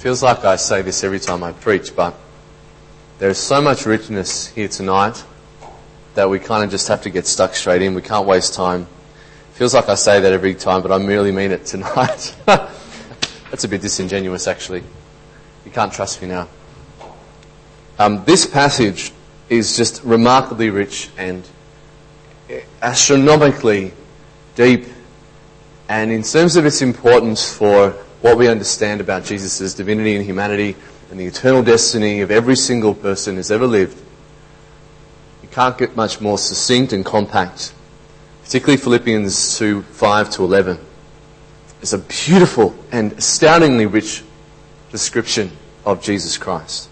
Feels like I say this every time I preach, but there's so much richness here tonight that we kind of just have to get stuck straight in. We can't waste time. Feels like I say that every time, but I merely mean it tonight. That's a bit disingenuous, actually. You can't trust me now. This passage is just remarkably rich and astronomically deep, and in terms of its importance for what we understand about Jesus' divinity and humanity and the eternal destiny of every single person who's ever lived, you can't get much more succinct and compact. Particularly Philippians 2, 5 to 11. It's a beautiful and astoundingly rich description of Jesus Christ.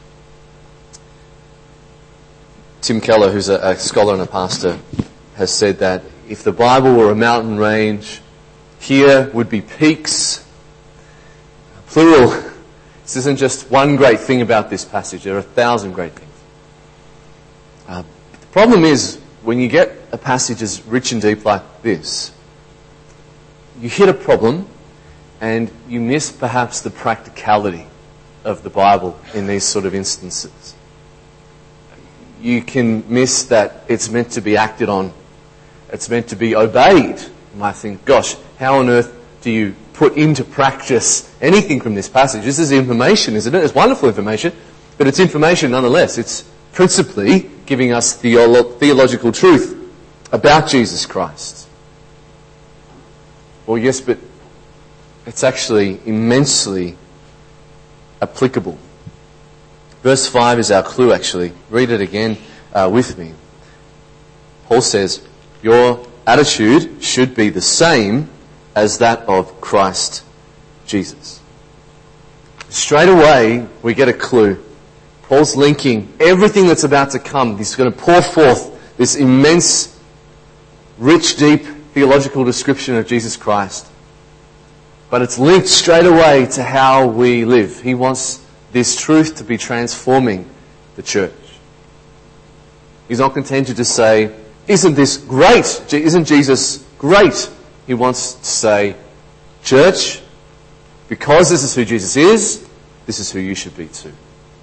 Tim Keller, who's a scholar and a pastor, has said that if the Bible were a mountain range, here would be peaks, plural. This isn't just one great thing about this passage. There are 1,000 great things. The problem is, when you get a passage as rich and deep like this, you hit a problem and you miss perhaps the practicality of the Bible in these sort of instances. You can miss that it's meant to be acted on. It's meant to be obeyed. You might think, gosh, how on earth do you put into practice anything from this passage? This is information, isn't it? It's wonderful information, but it's information nonetheless. It's principally giving us theological truth about Jesus Christ. Well, yes, but it's actually immensely applicable. Verse 5 is our clue, actually. Read it again with me. Paul says, your attitude should be the same as that of Christ Jesus. Straight away, we get a clue. Paul's linking everything that's about to come. He's going to pour forth this immense, rich, deep theological description of Jesus Christ. But it's linked straight away to how we live. He wants this truth to be transforming the church. He's not content to just say, isn't this great? Isn't Jesus great? He wants to say, church, because this is who Jesus is, this is who you should be too.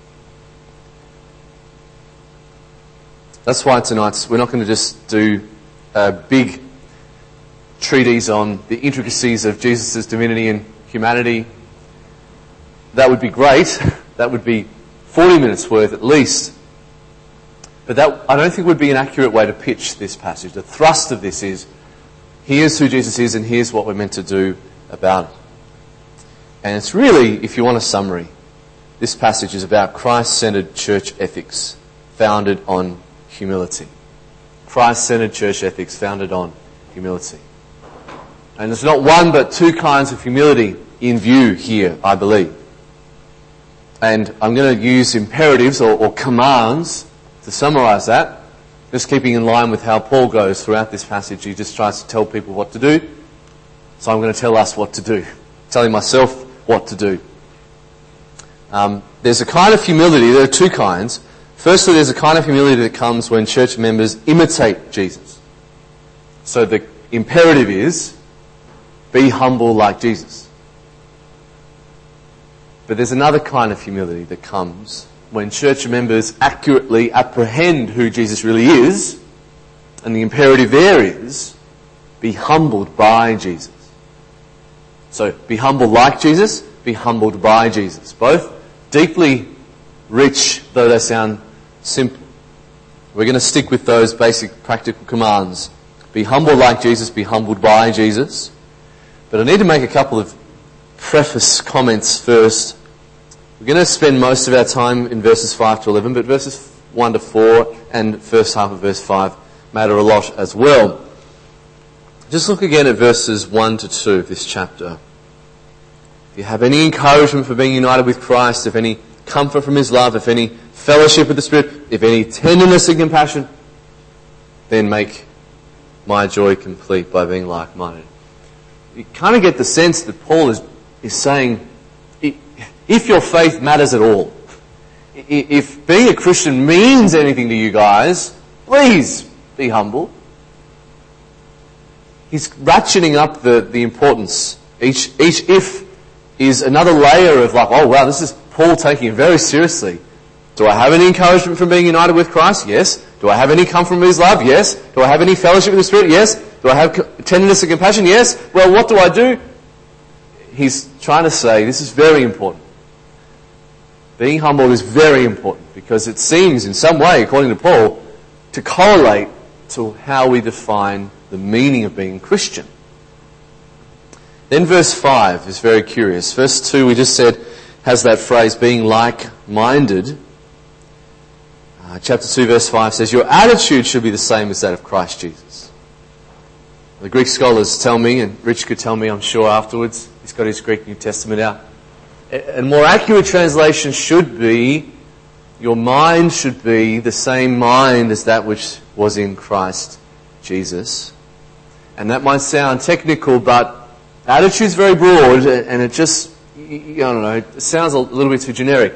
That's why tonight we're not going to just do a big treatise on the intricacies of Jesus' divinity and humanity. That would be great. That would be 40 minutes worth at least. But that, I don't think, would be an accurate way to pitch this passage. The thrust of this is, here's who Jesus is and here's what we're meant to do about it. And it's really, if you want a summary, this passage is about Christ-centered church ethics founded on humility. Christ-centered church ethics founded on humility. And there's not one but two kinds of humility in view here, I believe. And I'm going to use imperatives or commands to summarise that, just keeping in line with how Paul goes throughout this passage. He just tries to tell people what to do. So I'm going to tell us what to do. Telling myself what to do. There's a kind of humility, there are two kinds. Firstly, there's a kind of humility that comes when church members imitate Jesus. So the imperative is, be humble like Jesus. But there's another kind of humility that comes when church members accurately apprehend who Jesus really is, and the imperative there is, be humbled by Jesus. So, be humble like Jesus, be humbled by Jesus. Both deeply rich, though they sound simple. We're going to stick with those basic practical commands. Be humble like Jesus, be humbled by Jesus. But I need to make a couple of preface comments first. We're going to spend most of our time in verses 5 to 11, but verses 1 to 4 and first half of verse 5 matter a lot as well. Just look again at verses 1 to 2 of this chapter. If you have any encouragement for being united with Christ, if any comfort from His love, if any fellowship with the Spirit, if any tenderness and compassion, then make my joy complete by being like-minded. You kind of get the sense that Paul is saying, if your faith matters at all, if being a Christian means anything to you guys, please be humble. He's ratcheting up the importance. Each if is another layer of like, oh wow, this is Paul taking it very seriously. Do I have any encouragement from being united with Christ? Yes. Do I have any comfort from his love? Yes. Do I have any fellowship with the Spirit? Yes. Do I have tenderness and compassion? Yes. Well, what do I do? He's trying to say this is very important. Being humble is very important because it seems in some way, according to Paul, to correlate to how we define the meaning of being Christian. Then verse 5 is very curious. Verse 2 we just said has that phrase being like-minded. Chapter 2 verse 5 says, your attitude should be the same as that of Christ Jesus. The Greek scholars tell me, and Rich could tell me I'm sure afterwards, he's got his Greek New Testament out. A more accurate translation should be, your mind should be the same mind as that which was in Christ Jesus. And that might sound technical, but attitude's very broad, and it just, I don't know, it sounds a little bit too generic.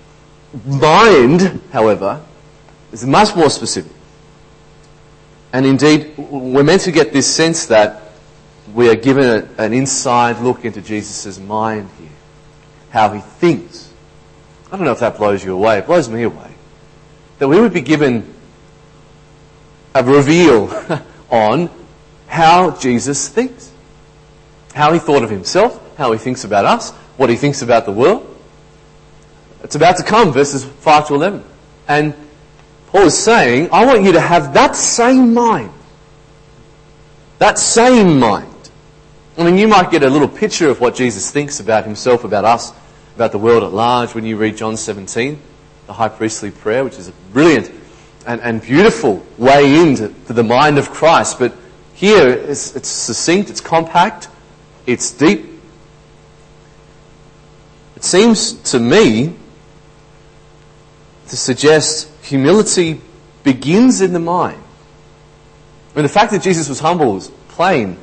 Mind, however, is much more specific. And indeed, we're meant to get this sense that we are given an inside look into Jesus' mind here. How he thinks. I don't know if that blows you away. It blows me away. That we would be given a reveal on how Jesus thinks. How he thought of himself, how he thinks about us, what he thinks about the world. It's about to come, verses 5 to 11. And Paul is saying, I want you to have that same mind. That same mind. I mean, you might get a little picture of what Jesus thinks about himself, about us, about the world at large when you read John 17, the high priestly prayer, which is a brilliant and beautiful way into the mind of Christ. But here it's succinct, it's compact, it's deep. It seems to me to suggest humility begins in the mind. I mean, the fact that Jesus was humble is plain.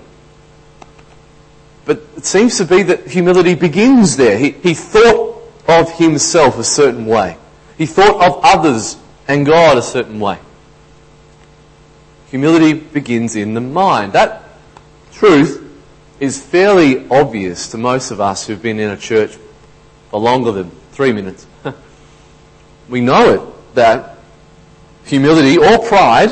But it seems to be that humility begins there. He thought of himself a certain way. He thought of others and God a certain way. Humility begins in the mind. That truth is fairly obvious to most of us who've been in a church for longer than 3 minutes. We know it, that humility or pride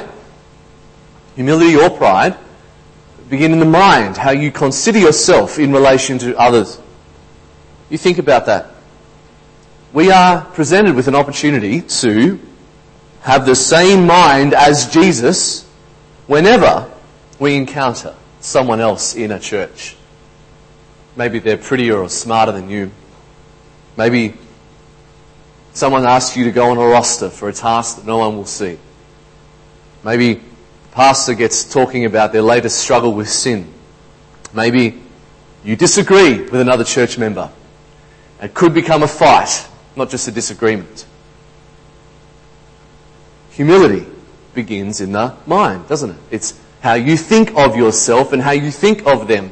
begin in the mind, how you consider yourself in relation to others. You think about that. We are presented with an opportunity to have the same mind as Jesus whenever we encounter someone else in a church. Maybe they're prettier or smarter than you. Maybe someone asks you to go on a roster for a task that no one will see. Maybe the pastor gets talking about their latest struggle with sin. Maybe you disagree with another church member. It could become a fight, not just a disagreement. Humility begins in the mind, doesn't it? It's how you think of yourself and how you think of them.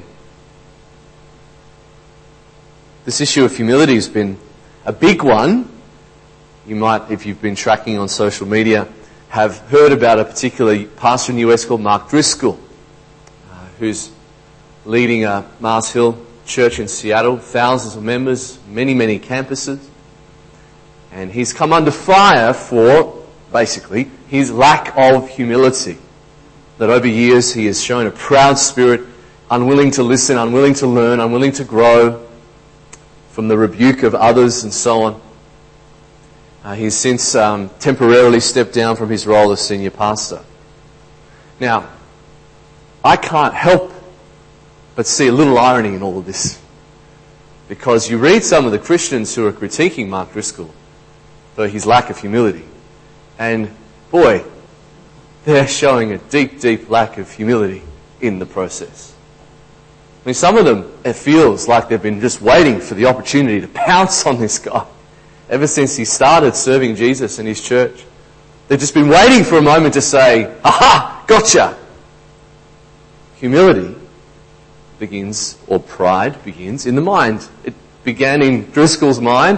This issue of humility has been a big one. You might, if you've been tracking on social media, have heard about a particular pastor in the US called Mark Driscoll, who's leading a Mars Hill church in Seattle, thousands of members, many, many campuses. And he's come under fire for, basically, his lack of humility. That over years he has shown a proud spirit, unwilling to listen, unwilling to learn, unwilling to grow from the rebuke of others and so on. He's since temporarily stepped down from his role as senior pastor. Now, I can't help but see a little irony in all of this. Because you read some of the Christians who are critiquing Mark Driscoll for his lack of humility. And boy, they're showing a deep, deep lack of humility in the process. I mean, some of them, it feels like they've been just waiting for the opportunity to pounce on this guy. Ever since he started serving Jesus in his church. They've just been waiting for a moment to say, aha, gotcha. Humility begins, or pride begins, in the mind. It began in Driscoll's mind.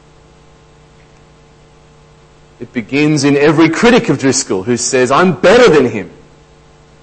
It begins in every critic of Driscoll who says, I'm better than him.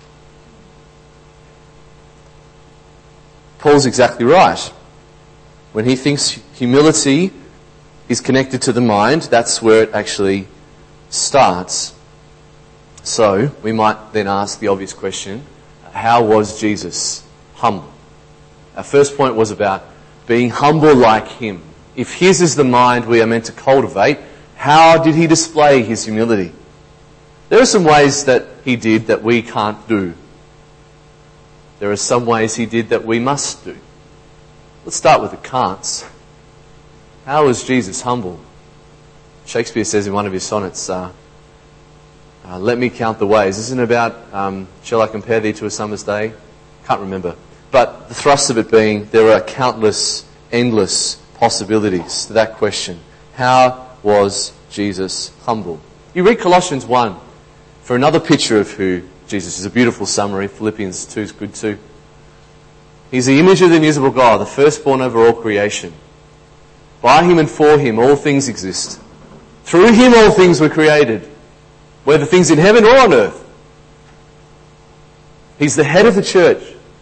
Paul's exactly right. when he thinks humility is connected to the mind, that's where it actually starts. So, we might then ask the obvious question, how was Jesus humble? Our first point was about being humble like him. If his is the mind we are meant to cultivate, how did he display his humility? There are some ways that he did that we can't do. There are some ways he did that we must do. Let's start with the can'ts. How was Jesus humble? Shakespeare says in one of his sonnets, let me count the ways. Isn't it about, shall I compare thee to a summer's day? Can't remember. But the thrust of it being, there are countless, endless possibilities to that question. How was Jesus humble? You read Colossians 1 for another picture of who Jesus is. A beautiful summary. Philippians 2 is good too. He's the image of the invisible God, the firstborn over all creation. By him and for him all things exist. Through him all things were created, whether things in heaven or on earth. He's the head of the church.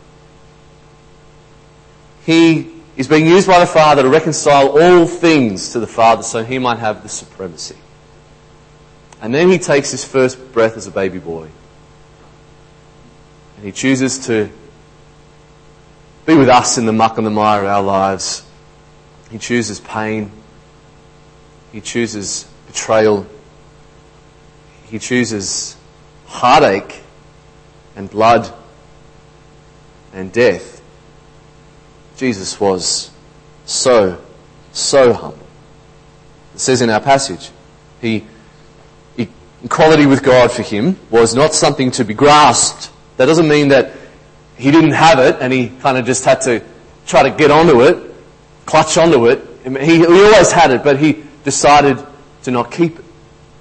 He is being used by the Father to reconcile all things to the Father so he might have the supremacy. And then he takes his first breath as a baby boy. And he chooses to be with us in the muck and the mire of our lives. He chooses pain. He chooses betrayal. He chooses heartache and blood and death. Jesus was so humble. It says in our passage, equality with God for him was not something to be grasped. That doesn't mean that he didn't have it and he kind of just had to try to get onto it, clutch onto it. He always had it, but he decided to not keep it.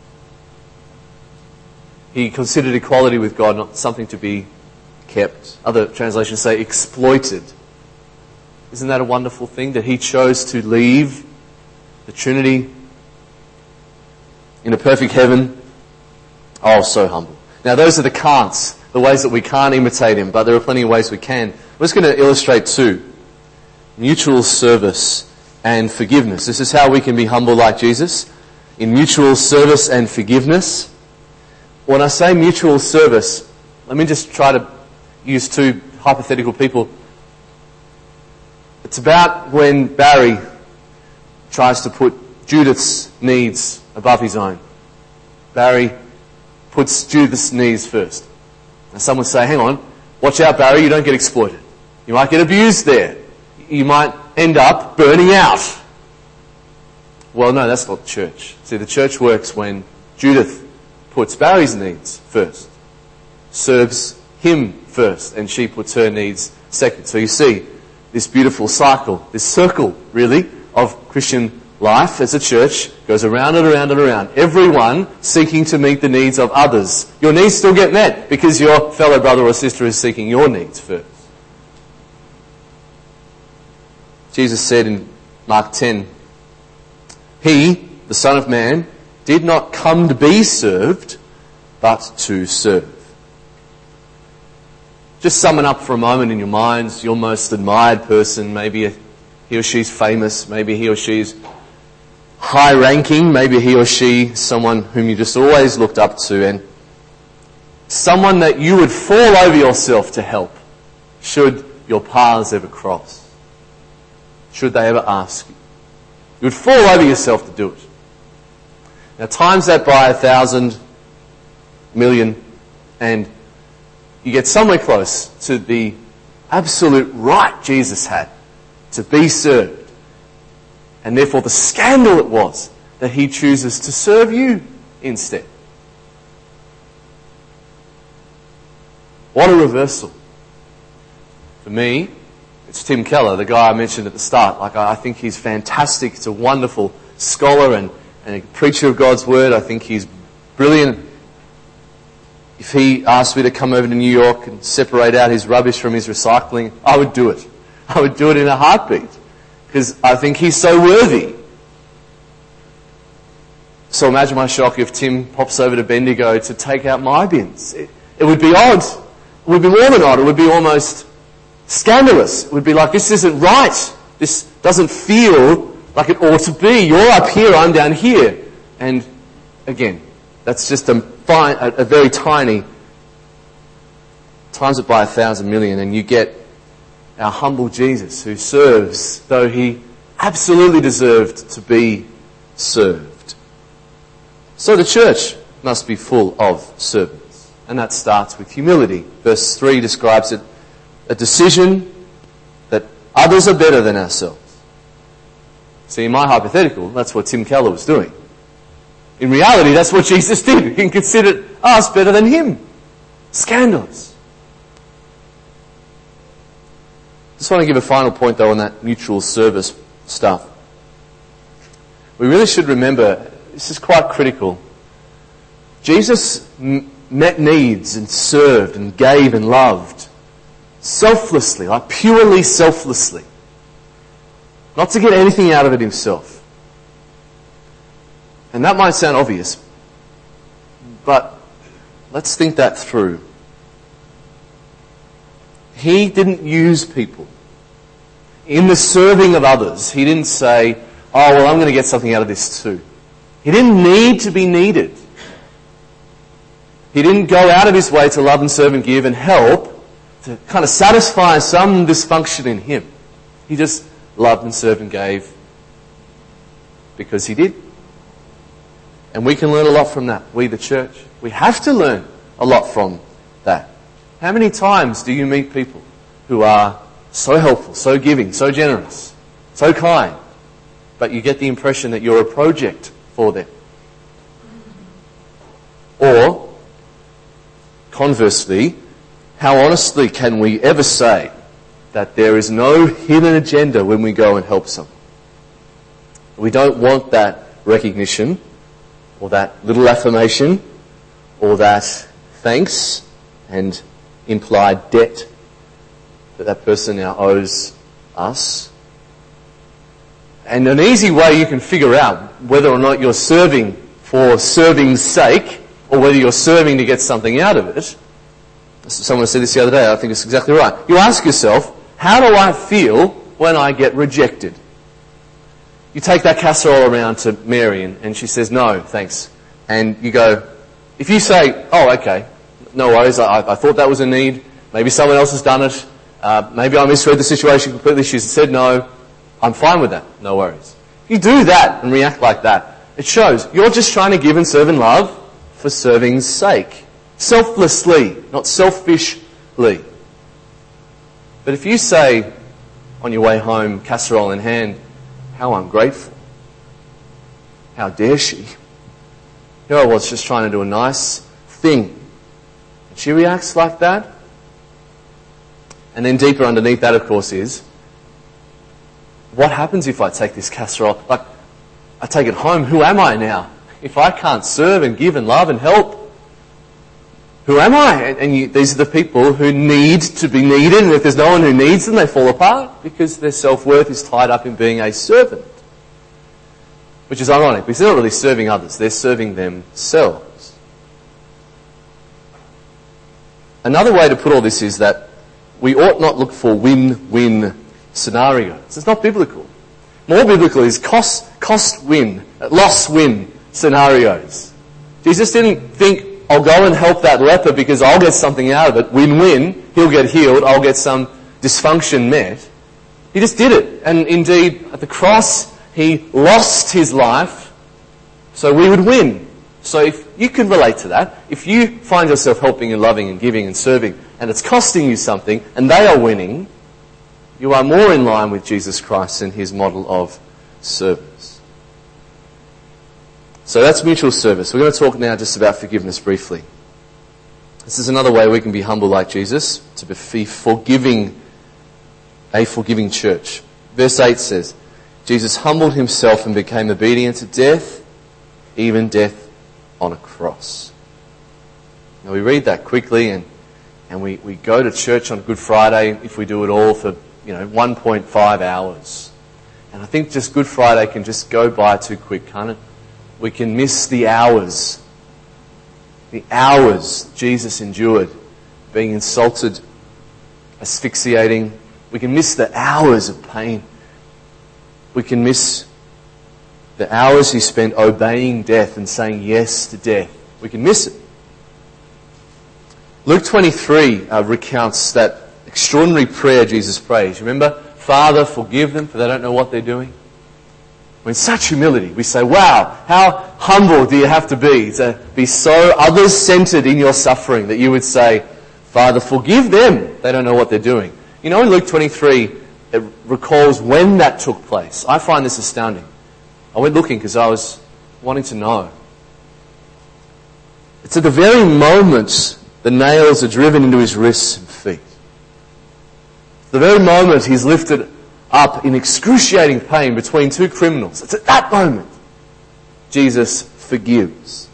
He considered equality with God not something to be kept. Other translations say exploited. Isn't that a wonderful thing that he chose to leave the Trinity in a perfect heaven? Oh, so humble. Now those are the can'ts, the ways that we can't imitate him, but there are plenty of ways we can. I'm just going to illustrate two. Mutual service and forgiveness. This is how we can be humble like Jesus. In mutual service and forgiveness. When I say mutual service, let me just try to use two hypothetical people. It's about when Barry tries to put Judith's needs above his own. Barry puts Judith's needs first. And some would say, hang on, watch out Barry, you don't get exploited. You might get abused there. You might end up burning out. Well, no, that's not the church. See, the church works when Judith puts Barry's needs first, serves him first, and she puts her needs second. So you see this beautiful cycle, this circle, really, of Christian life as a church goes around and around and around. Everyone seeking to meet the needs of others. Your needs still get met because your fellow brother or sister is seeking your needs first. Jesus said in Mark 10, He, the Son of Man, did not come to be served, but to serve. Just sum it up for a moment in your minds. Your most admired person, maybe he or she's famous, maybe he or she's high ranking, maybe he or she someone whom you just always looked up to, and someone that you would fall over yourself to help should your paths ever cross, should they ever ask you. You would fall over yourself to do it. Now times that by 1,000, million, and you get somewhere close to the absolute right Jesus had to be served. And therefore the scandal it was that he chooses to serve you instead. What a reversal. For me, it's Tim Keller, the guy I mentioned at the start. I think he's fantastic. He's a wonderful scholar and a preacher of God's word. I think he's brilliant. If he asked me to come over to New York and separate out his rubbish from his recycling, I would do it. I would do it in a heartbeat. Because I think he's so worthy. So imagine my shock if Tim pops over to Bendigo to take out my bins. It would be odd. It would be more than odd. It would be almost scandalous. It would be like, this isn't right. This doesn't feel like it ought to be. You're up here, I'm down here. And again, that's just a very tiny, times it by 1,000 million, and you get our humble Jesus who serves, though he absolutely deserved to be served. So the church must be full of servants, and that starts with humility. Verse 3 describes it, a decision that others are better than ourselves. See, in my hypothetical, that's what Tim Keller was doing. In reality, that's what Jesus did. He considered us better than him. Scandalous. Just want to give a final point, though, on that mutual service stuff. We really should remember, this is quite critical. Jesus met needs and served and gave and loved selflessly, like purely selflessly. Not to get anything out of it himself. And that might sound obvious, but let's think that through. He didn't use people. In the serving of others, he didn't say, oh, well, I'm going to get something out of this too. He didn't need to be needed. He didn't go out of his way to love and serve and give and help to kind of satisfy some dysfunction in him. He just loved and served and gave because he did. And we can learn a lot from that, we the church. We have to learn a lot from that. How many times do you meet people who are so helpful, so giving, so generous, so kind, but you get the impression that you're a project for them? Or, conversely, how honestly can we ever say that there is no hidden agenda when we go and help someone? We don't want that recognition, or that little affirmation, or that thanks and implied debt that person now owes us. And an easy way you can figure out whether or not you're serving for serving's sake, or whether you're serving to get something out of it. Someone said this the other day, I think it's exactly right. You ask yourself, how do I feel when I get rejected? You take that casserole around to Mary and she says, no, thanks. And you go, if you say, oh, okay, no worries, I thought that was a need. Maybe someone else has done it. Maybe I misread the situation completely. She said no. I'm fine with that. No worries. If you do that and react like that, it shows you're just trying to give and serve and love for serving's sake. Selflessly, not selfishly. But if you say on your way home, casserole in hand, how ungrateful. How dare she? Here I was just trying to do a nice thing. And she reacts like that. And then deeper underneath that, of course, is, what happens if I take this casserole? Like, I take it home, who am I now? If I can't serve and give and love and help, who am I? And these are the people who need to be needed, and if there's no one who needs them, they fall apart because their self-worth is tied up in being a servant. Which is ironic, because they're not really serving others, they're serving themselves. Another way to put all this is that we ought not look for win-win scenarios. It's not biblical. More biblical is cost-win, loss-win scenarios. Jesus didn't think, I'll go and help that leper because I'll get something out of it. Win-win. He'll get healed. I'll get some dysfunction met. He just did it. And indeed, at the cross, he lost his life so we would win. So if you can relate to that, if you find yourself helping and loving and giving and serving and it's costing you something and they are winning, you are more in line with Jesus Christ and his model of service. So that's mutual service. We're going to talk now just about forgiveness briefly. This is another way we can be humble like Jesus, to be forgiving, a forgiving church. Verse 8 says, Jesus humbled himself and became obedient to death, even death on a cross. Now we read that quickly and we go to church on Good Friday, if we do it all, for 1.5 hours. And I think just Good Friday can just go by too quick, can't it? We can miss the hours Jesus endured, being insulted, asphyxiating. We can miss the hours of pain We can miss the hours he spent obeying death and saying yes to death. We can miss it. Luke 23 recounts that extraordinary prayer Jesus prays. Remember? Father, forgive them, for they don't know what they're doing. In such humility, we say, wow, how humble do you have to be so others-centered in your suffering that you would say, Father, forgive them. They don't know what they're doing. You know, in Luke 23, it recalls when that took place. I find this astounding. I went looking because I was wanting to know. It's at the very moment the nails are driven into his wrists and feet. The very moment he's lifted up in excruciating pain between two criminals. It's at that moment Jesus forgives.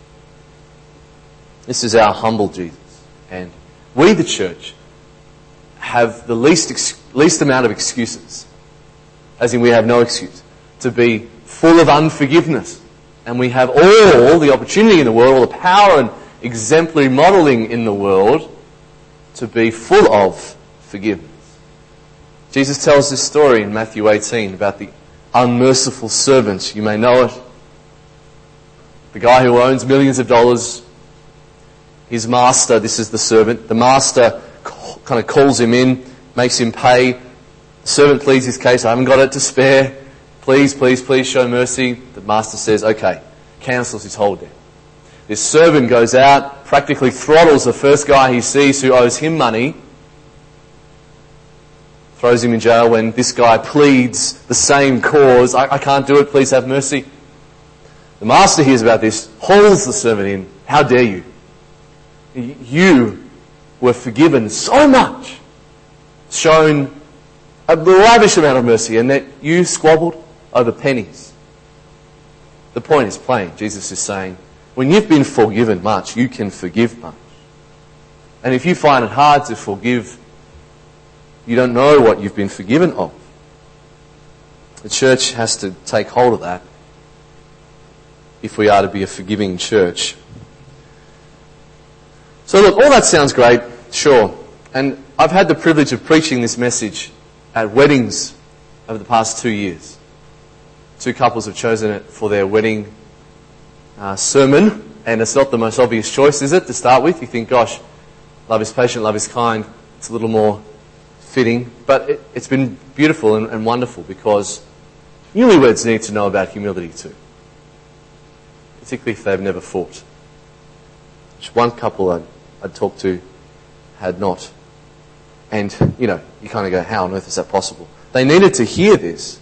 This is our humble Jesus. And we, the church, have the least amount of excuses. As in we have no excuse to be full of unforgiveness. And we have all the opportunity in the world, all the power and exemplary modelling in the world to be full of forgiveness. Jesus tells this story in Matthew 18 about the unmerciful servant. You may know it. The guy who owns millions of dollars. His master, this is the servant. The master kind of calls him in, makes him pay. The servant pleads his case. I haven't got it to spare. Please, please, please show mercy. The master says, okay, cancels his whole debt. This servant goes out, practically throttles the first guy he sees who owes him money, throws him in jail when this guy pleads the same cause. I can't do it, please have mercy. The master hears about this, hauls the servant in. How dare you? You were forgiven so much, shown a lavish amount of mercy, and that you squabbled over pennies. The point is plain. Jesus is saying, when you've been forgiven much, you can forgive much. And if you find it hard to forgive, you don't know what you've been forgiven of. The church has to take hold of that if we are to be a forgiving church. So look, all that sounds great, sure. And I've had the privilege of preaching this message at weddings over the past 2 years. 2 couples have chosen it for their wedding sermon, and it's not the most obvious choice, is it, to start with? You think, gosh, love is patient, love is kind. It's a little more fitting. But it's been beautiful and wonderful because newlyweds need to know about humility too. Particularly if they've never fought. Which one couple I'd talked to had not. And, you kind of go, how on earth is that possible? They needed to hear this.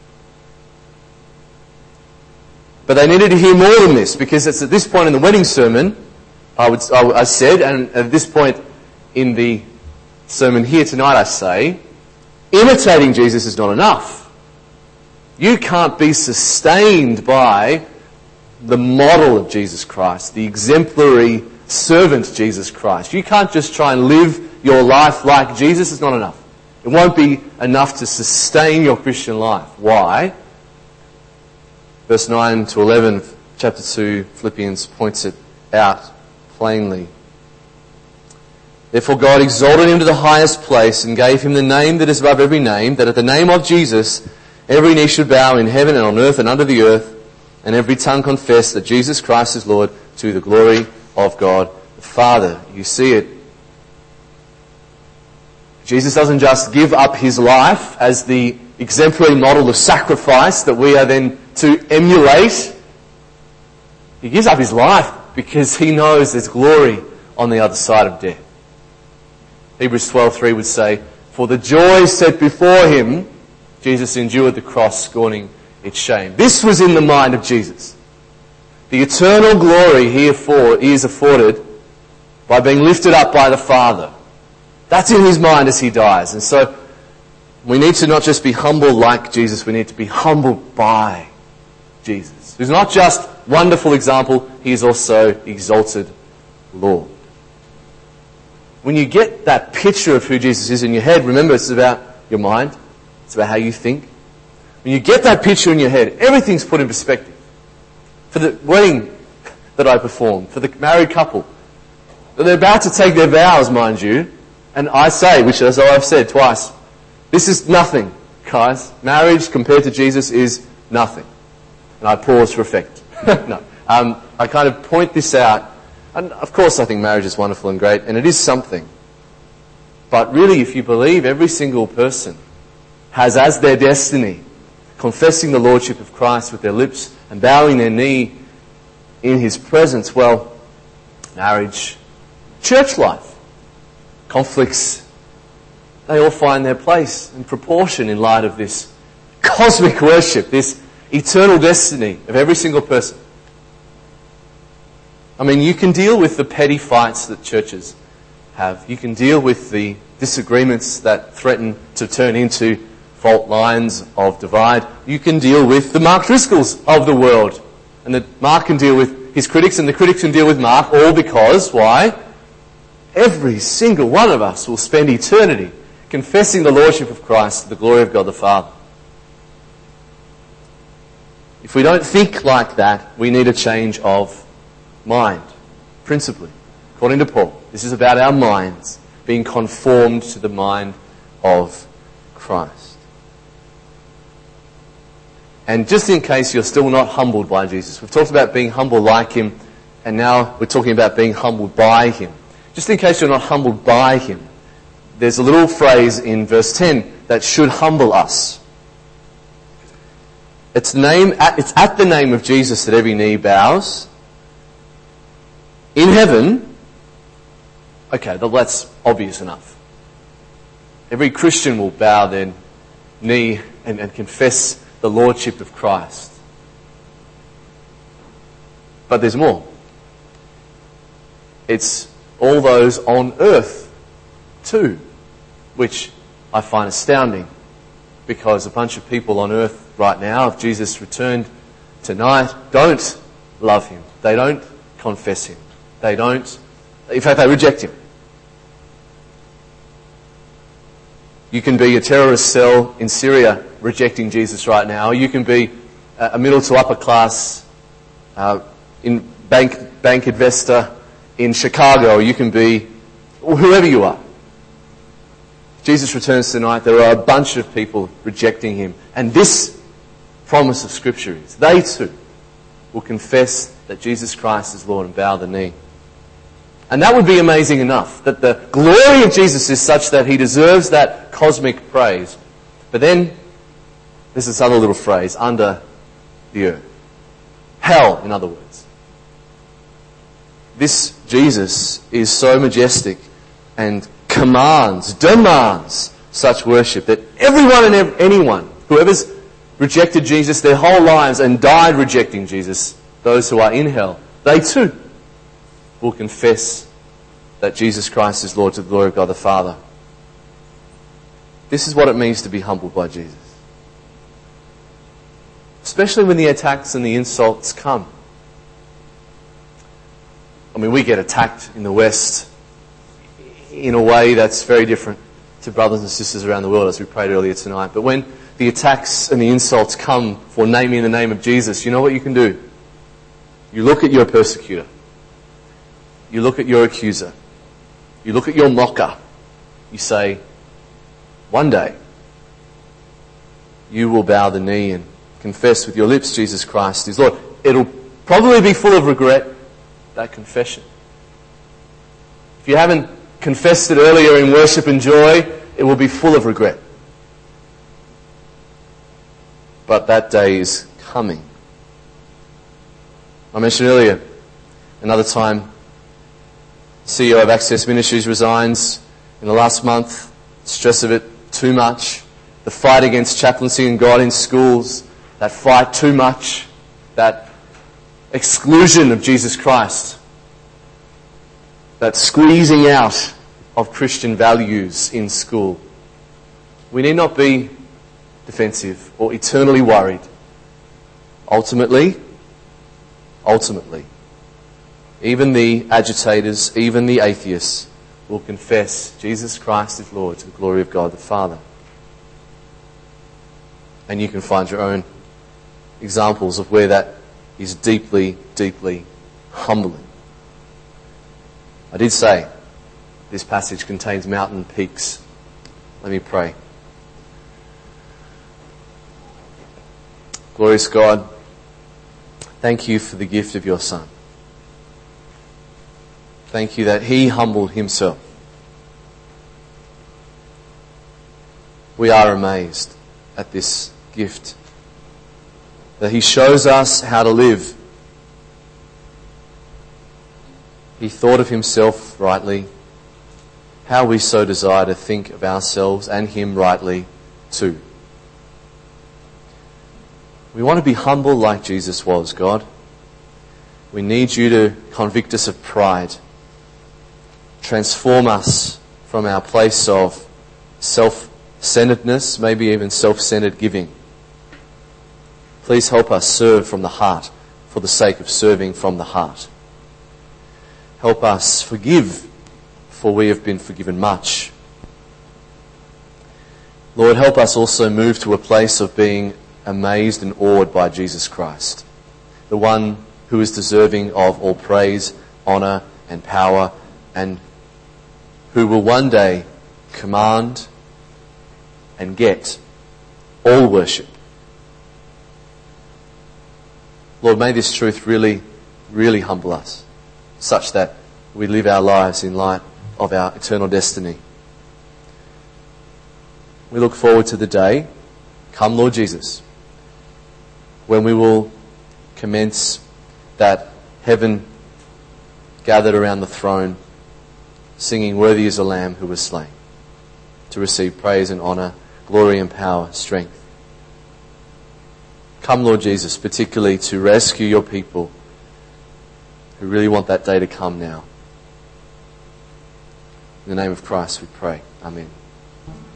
But they needed to hear more than this, because it's at this point in the wedding sermon, I said, and at this point in the sermon here tonight I say, imitating Jesus is not enough. You can't be sustained by the model of Jesus Christ, the exemplary servant Jesus Christ. You can't just try and live your life like Jesus. It's not enough. It won't be enough to sustain your Christian life. Why? Verse 9 to 11 of chapter 2, Philippians points it out plainly. Therefore God exalted him to the highest place and gave him the name that is above every name, that at the name of Jesus every knee should bow in heaven and on earth and under the earth, and every tongue confess that Jesus Christ is Lord, to the glory of God the Father. You see it. Jesus doesn't just give up his life as the exemplary model of sacrifice that we are then to emulate. He gives up his life because he knows there's glory on the other side of death. Hebrews 12:3 would say, for the joy set before him, Jesus endured the cross, scorning its shame. This was in the mind of Jesus. The eternal glory he is afforded by being lifted up by the Father. That's in his mind as he dies. And so we need to not just be humble like Jesus, we need to be humbled by Jesus. Who's not just wonderful example, he is also exalted Lord. When you get that picture of who Jesus is in your head, remember it's about your mind, it's about how you think. When you get that picture in your head, everything's put in perspective. For the wedding that I performed, for the married couple, they're about to take their vows, mind you, and I say, which as I've said twice, this is nothing Guys, marriage compared to Jesus is nothing. And I pause for effect. No. I kind of point this out. And of course I think marriage is wonderful and great, and it is something. But really, if you believe every single person has as their destiny confessing the Lordship of Christ with their lips and bowing their knee in His presence, well, marriage, church life, conflicts, they all find their place and proportion in light of this cosmic worship, this eternal destiny of every single person. I mean, you can deal with the petty fights that churches have. You can deal with the disagreements that threaten to turn into fault lines of divide. You can deal with the Mark Driscolls of the world. And that Mark can deal with his critics and the critics can deal with Mark, all because, why? Every single one of us will spend eternity confessing the Lordship of Christ to the glory of God the Father. If we don't think like that, we need a change of mind, principally. According to Paul, this is about our minds being conformed to the mind of Christ. And just in case you're still not humbled by Jesus, we've talked about being humble like Him, and now we're talking about being humbled by Him. Just in case you're not humbled by Him, there's a little phrase in verse 10 that should humble us. It's at the name of Jesus that every knee bows. In heaven, okay, that's obvious enough. Every Christian will bow their knee and confess the Lordship of Christ. But there's more. It's all those on earth too, which I find astounding, because a bunch of people on earth right now, if Jesus returned tonight, don't love Him. They don't confess Him. In fact, they reject Him. You can be a terrorist cell in Syria rejecting Jesus right now. You can be a middle to upper class in bank investor in Chicago. You can be whoever you are. If Jesus returns tonight, there are a bunch of people rejecting Him. And this promise of Scripture is they too will confess that Jesus Christ is Lord and bow the knee. And that would be amazing enough, that the glory of Jesus is such that He deserves that cosmic praise. But then, there's this other little phrase, under the earth. Hell, in other words. This Jesus is so majestic and demands such worship that everyone and anyone, whoever's rejected Jesus their whole lives and died rejecting Jesus, those who are in hell, they too will confess that Jesus Christ is Lord to the glory of God the Father. This is what it means to be humbled by Jesus. Especially when the attacks and the insults come. I mean, we get attacked in the West in a way that's very different to brothers and sisters around the world, as we prayed earlier tonight. But when the attacks and the insults come for naming the name of Jesus, you know what you can do? You look at your persecutor. You look at your accuser. You look at your mocker. You say, one day, you will bow the knee and confess with your lips Jesus Christ is Lord. It'll probably be full of regret, that confession. If you haven't confessed it earlier in worship and joy, it will be full of regret. But that day is coming. I mentioned earlier, another time, CEO of Access Ministries resigns in the last month. Stress of it too much. The fight against chaplaincy and God in schools. That fight too much. That exclusion of Jesus Christ. That squeezing out of Christian values in school. We need not be defensive or eternally worried. Ultimately, even the agitators, even the atheists, will confess Jesus Christ is Lord to the glory of God the Father. And you can find your own examples of where that is deeply, deeply humbling. I did say this passage contains mountain peaks. Let me pray. Glorious God, thank you for the gift of your Son. Thank you that he humbled himself. We are amazed at this gift, that he shows us how to live. He thought of himself rightly, how we so desire to think of ourselves and him rightly too. We want to be humble like Jesus was, God. We need you to convict us of pride. Transform us from our place of self-centeredness, maybe even self-centered giving. Please help us serve from the heart for the sake of serving from the heart. Help us forgive, for we have been forgiven much. Lord, help us also move to a place of being amazed and awed by Jesus Christ, the one who is deserving of all praise, honour and power, and who will one day command and get all worship. Lord, may this truth really, really humble us, such that we live our lives in light of our eternal destiny. We look forward to the day, come Lord Jesus, when we will commence that heaven gathered around the throne, singing, "Worthy is the Lamb who was slain," to receive praise and honour, glory and power, strength. Come Lord Jesus, particularly to rescue your people who really want that day to come now. In the name of Christ we pray. Amen.